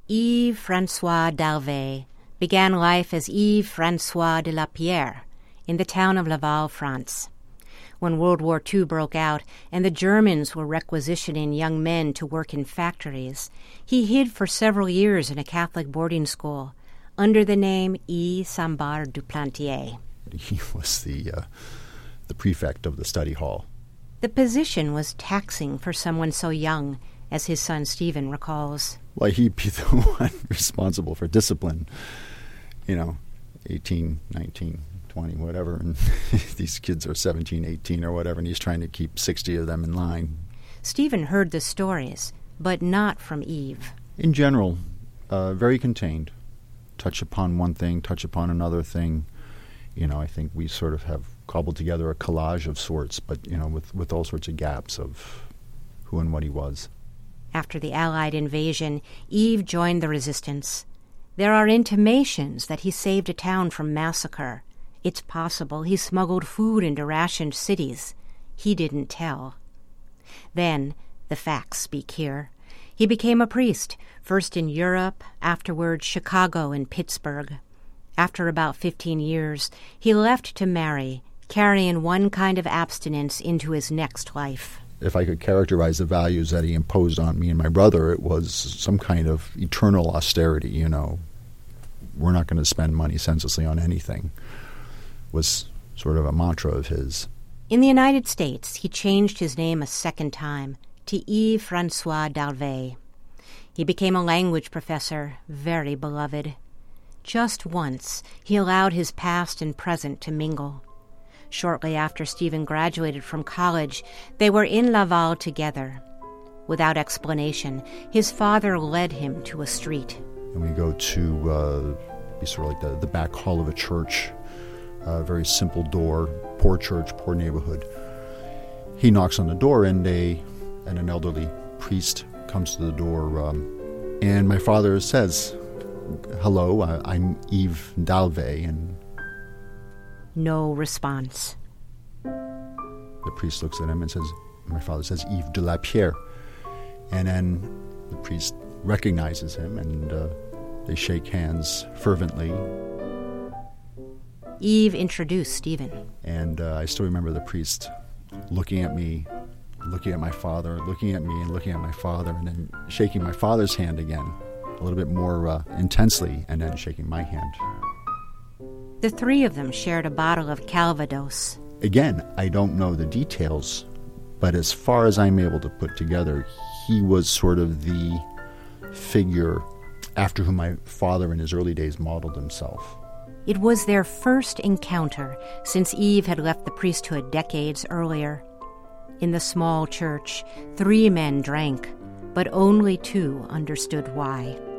Yves François d'Alvet began life as Yves François de la Pierre in the town of Laval, France. When World War II broke out and the Germans were requisitioning young men to work in factories, he hid for several years in a Catholic boarding school under the name Yves Sambart Duplantier. He was the prefect of the study hall. The position was taxing for someone so young, as his son Stephen recalls. Well, he'd be the one responsible for discipline, 18, 19, 20, whatever, and these kids are 17, 18 or whatever, and he's trying to keep 60 of them in line. Stephen heard the stories, but not from Yves. In general, very contained. Touch upon one thing, touch upon another thing. I think we sort of have cobbled together a collage of sorts, but, with all sorts of gaps of who and what he was. After the Allied invasion, Yves joined the resistance. There are intimations that he saved a town from massacre. It's possible he smuggled food into rationed cities. He didn't tell. Then, the facts speak here. He became a priest, first in Europe, afterward Chicago and Pittsburgh. After about 15 years, he left to marry, carrying one kind of abstinence into his next life. If I could characterize the values that he imposed on me and my brother, it was some kind of eternal austerity, We're not going to spend money senselessly on anything, was sort of a mantra of his. In the United States, he changed his name a second time to Yves François d'Alvet. He became a language professor, very beloved. Just once, he allowed his past and present to mingle. Shortly after Stephen graduated from college, they were in Laval together. Without explanation, his father led him to a street. And we go to be sort of like the back hall of a church, a very simple door, poor church, poor neighborhood. He knocks on the door, and an elderly priest comes to the door, and my father says, "Hello, I'm Yves d'Alvet," and no response. The priest looks at him and says, my father says, "Yves de la Pierre." And then the priest recognizes him, and they shake hands fervently. Yves introduced Stephen. And I still remember the priest looking at me, looking at my father, looking at me and looking at my father, and then shaking my father's hand again, a little bit more intensely, and then shaking my hand. The three of them shared a bottle of Calvados. Again, I don't know the details, but as far as I'm able to put together, he was sort of the figure after whom my father in his early days modeled himself. It was their first encounter since Yves had left the priesthood decades earlier. In the small church, 3 men drank, but only 2 understood why.